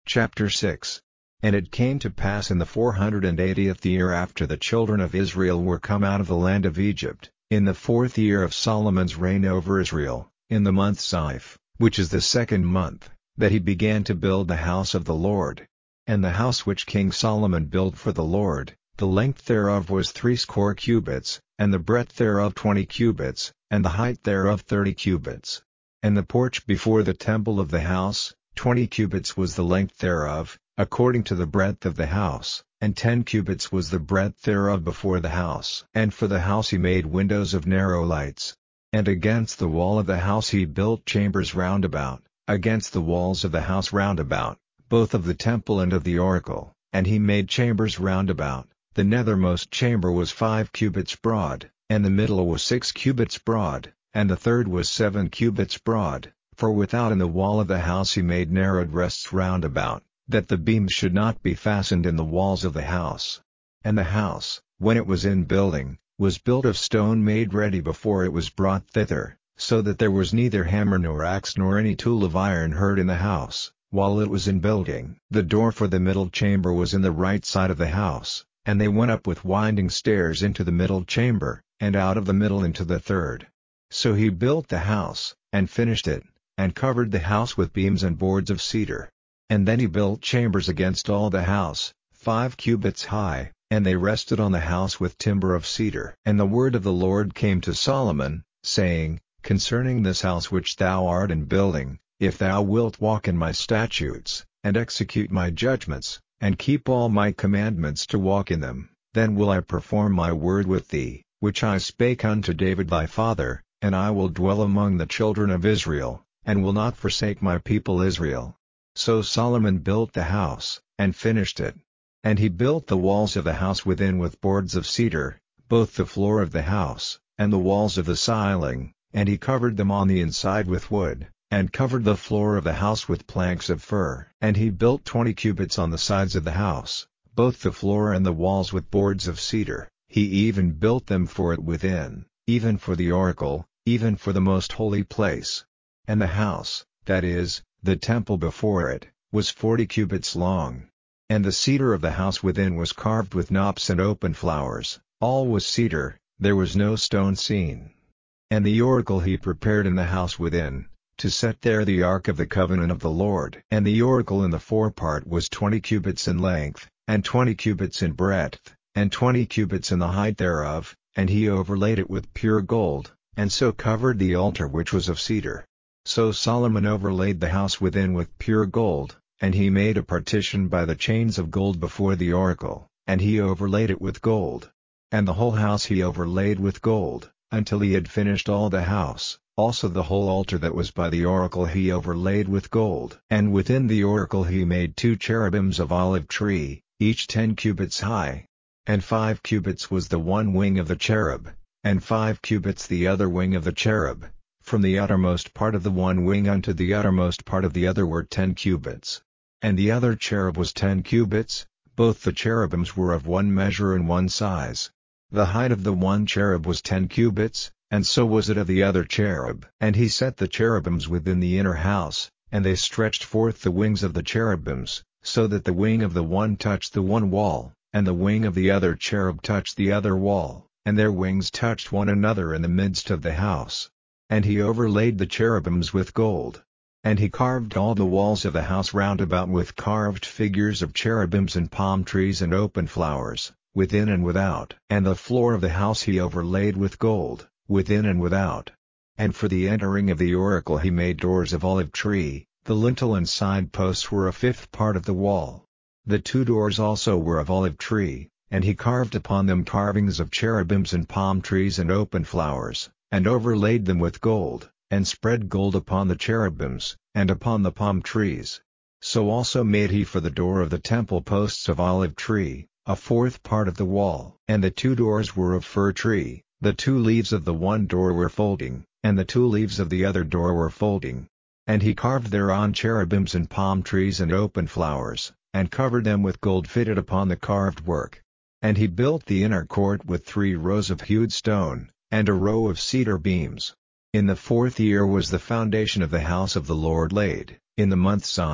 Chapter 6. And it came to pass in the 480th year after the children of Israel were come out of the land of Egypt, in the 4th year of Solomon's reign over Israel, in the month Ziph, which is the 2nd month, that he began to build the house of the Lord. And the house which King Solomon built for the Lord, the length thereof was 80 cubits, and the breadth thereof 20 cubits, and the height thereof 30 cubits. And the porch before the temple of the house, 20 cubits was the length thereof, according to the breadth of the house, and 10 cubits was the breadth thereof before the house. And for the house he made windows of narrow lights. And against the wall of the house he built chambers round about, against the walls of the house round about, both of the temple and of the oracle, and he made chambers round about. The nethermost chamber was 5 cubits broad, and the middle was 6 cubits broad, and the third was 7 cubits broad. For without in the wall of the house he made narrowed rests round about, that the beams should not be fastened in the walls of the house. And the house, when it was in building, was built of stone made ready before it was brought thither, so that there was neither hammer nor axe nor any tool of iron heard in the house, while it was in building. The door for the middle chamber was in the right side of the house, and they went up with winding stairs into the middle chamber, and out of the middle into the third. So he built the house, and finished it, and covered the house with beams and boards of cedar. And then he built chambers against all the house, 5 cubits high, and they rested on the house with timber of cedar. And the word of the Lord came to Solomon, saying, Concerning this house which thou art in building, if thou wilt walk in my statutes, and execute my judgments, and keep all my commandments to walk in them, then will I perform my word with thee, which I spake unto David thy father, and I will dwell among the children of Israel, and will not forsake my people Israel. So Solomon built the house, and finished it. And he built the walls of the house within with boards of cedar, both the floor of the house, and the walls of the ceiling, and he covered them on the inside with wood, and covered the floor of the house with planks of fir. And he built 20 cubits on the sides of the house, both the floor and the walls with boards of cedar. He even built them for it within, even for the oracle, even for the most holy place. And the house, that is, the temple before it, was 40 cubits long. And the cedar of the house within was carved with knops and open flowers, all was cedar, there was no stone seen. And the oracle he prepared in the house within, to set there the ark of the covenant of the Lord. And the oracle in the forepart was 20 cubits in length, and 20 cubits in breadth, and 20 cubits in the height thereof, and he overlaid it with pure gold, and so covered the altar which was of cedar. So Solomon overlaid the house within with pure gold, and he made a partition by the chains of gold before the oracle, and he overlaid it with gold. And the whole house he overlaid with gold, until he had finished all the house. Also the whole altar that was by the oracle he overlaid with gold. And within the oracle he made 2 cherubims of olive tree, each 10 cubits high. And 5 cubits was the one wing of the cherub, and 5 cubits the other wing of the cherub. From the uttermost part of the one wing unto the uttermost part of the other were 10 cubits. And the other cherub was 10 cubits, both the cherubims were of one measure and one size. The height of the one cherub was 10 cubits, and so was it of the other cherub. And he set the cherubims within the inner house, and they stretched forth the wings of the cherubims, so that the wing of the one touched the one wall, and the wing of the other cherub touched the other wall, and their wings touched one another in the midst of the house. And he overlaid the cherubims with gold. And he carved all the walls of the house round about with carved figures of cherubims and palm trees and open flowers, within and without. And the floor of the house he overlaid with gold, within and without. And for the entering of the oracle he made doors of olive tree. The lintel and side posts were a 5th part of the wall. The 2 doors also were of olive tree, and he carved upon them carvings of cherubims and palm trees and open flowers, and overlaid them with gold, and spread gold upon the cherubims, and upon the palm trees. So also made he for the door of the temple posts of olive tree, a 4th part of the wall. And the 2 doors were of fir tree, the 2 leaves of the one door were folding, and the 2 leaves of the other door were folding. And he carved thereon cherubims and palm trees and open flowers, and covered them with gold fitted upon the carved work. And he built the inner court with 3 rows of hewed stone, and a row of cedar beams. In the 4th year was the foundation of the house of the Lord laid, in the month Ziph,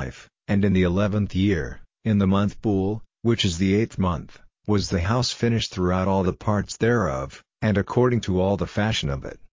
And in the 11th year, in the month Bul, which is the 8th month, was the house finished throughout all the parts thereof, and according to all the fashion of it.